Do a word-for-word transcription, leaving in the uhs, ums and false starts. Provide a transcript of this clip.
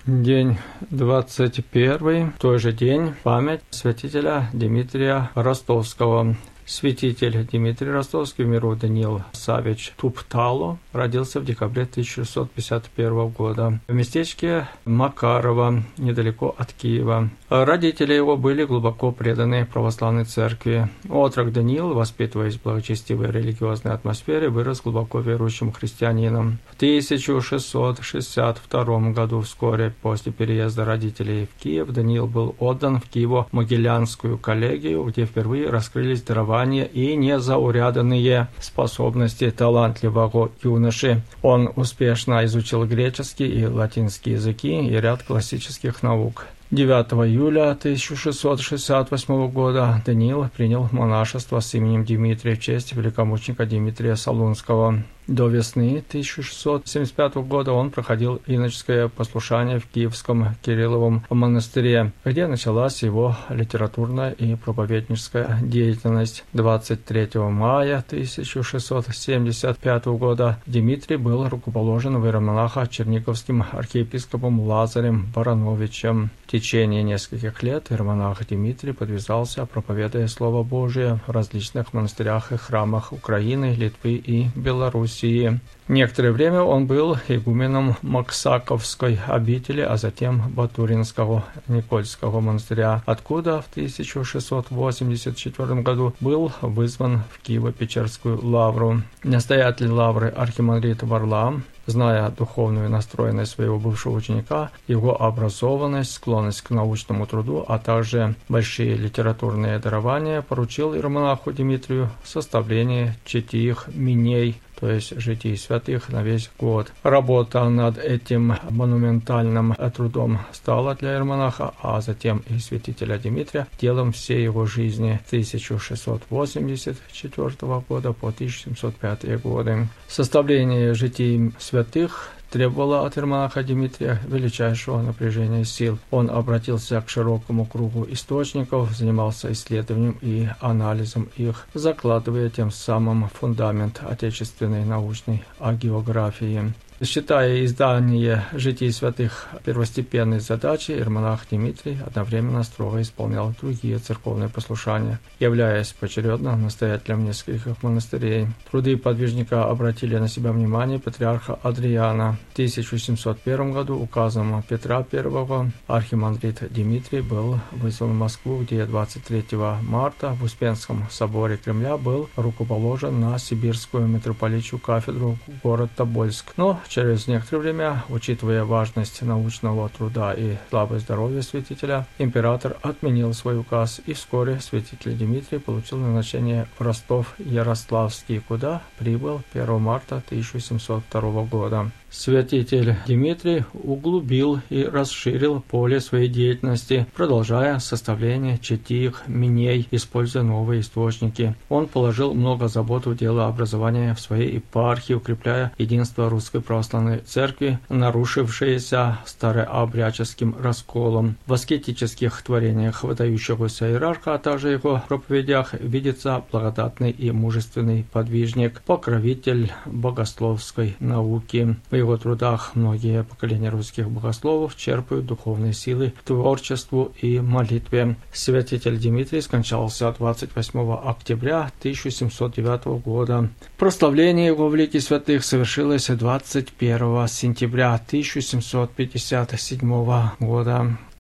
День двадцать первый, в тот же день, память святителя Дмитрия Ростовского. Святитель Дмитрий Ростовский, в миру Даниил Савич Туптало, родился в декабре тысяча шестьсот пятьдесят первого года в местечке Макарово, недалеко от Киева. Родители его были глубоко преданы православной церкви. Отрок Даниил, воспитываясь в благочестивой религиозной атмосфере, вырос глубоко верующим христианином. В тысяча шестьсот шестьдесят втором году, вскоре после переезда родителей в Киев, Даниил был отдан в Киево-Могилянскую коллегию, где впервые раскрылись дарования и незауряданные способности талантливого юноши. Он успешно изучил греческий и латинский языки и ряд классических наук. девятого июля тысяча шестьсот шестьдесят восьмого года Даниил принял монашество с именем Дмитрия в честь великомученика Дмитрия Солунского. До весны тысяча шестьсот семьдесят пятого года он проходил иноческое послушание в Киевском Кирилловом монастыре, где началась его литературная и проповедническая деятельность. двадцать третьего мая тысяча шестьсот семьдесят пятого года Дмитрий был рукоположен в иеромонаха черниговским архиепископом Лазарем Барановичем. В течение нескольких лет иеромонах Дмитрий подвязался, проповедуя Слово Божие в различных монастырях и храмах Украины, Литвы и Белоруссии. Некоторое время он был игуменом Максаковской обители, а затем Батуринского Никольского монастыря, откуда в тысяча шестьсот восемьдесят четвёртом году был вызван в Киево-Печерскую лавру. Настоятель лавры архимандрит Варлаам, зная духовную настроенность своего бывшего ученика, его образованность, склонность к научному труду, а также большие литературные дарования, поручил иеромонаху Дмитрию составление четырех миней, то есть житий святых, на весь год. Работа над этим монументальным трудом стала для иеромонаха, а затем и святителя Дмитрия, делом всей его жизни с тысяча шестьсот восемьдесят четвёртого года по тысяча семьсот пятый годы. Составление житий святых требовало от иеромонаха Дмитрия величайшего напряжения сил. Он обратился к широкому кругу источников, занимался исследованием и анализом их, закладывая тем самым фундамент отечественной научной агеографии. Считая издание житий святых первостепенной задачей, иеромонах Дмитрий одновременно строго исполнял другие церковные послушания, являясь поочередно настоятелем нескольких монастырей. Труды подвижника обратили на себя внимание патриарха Адриана. В тысяча семьсот первом году указом Петра I архимандрит Дмитрий был вызван в Москву, где двадцать третьего марта в Успенском соборе Кремля был рукоположен на сибирскую митрополичью кафедру город Тобольск. Но через некоторое время, учитывая важность научного труда и слабое здоровье святителя, император отменил свой указ, и вскоре святитель Дмитрий получил назначение в Ростов-Ярославский, куда прибыл первого марта тысяча семьсот второго года. Святитель Дмитрий углубил и расширил поле своей деятельности, продолжая составление четырех миней, используя новые источники. Он положил много забот в дело образования в своей епархии, укрепляя единство Русской Православной Церкви, нарушившееся старообрядческим расколом. В аскетических творениях выдающегося иерарха, а также его проповедях видится благодатный и мужественный подвижник, покровитель богословской науки. В его трудах многие поколения русских богословов черпают духовные силы к творчеству и молитве. Святитель Дмитрий скончался двадцать восьмого октября тысяча семьсот девятого года. Прославление его в лике святых совершилось двадцать первого сентября тысяча семьсот пятьдесят седьмого года.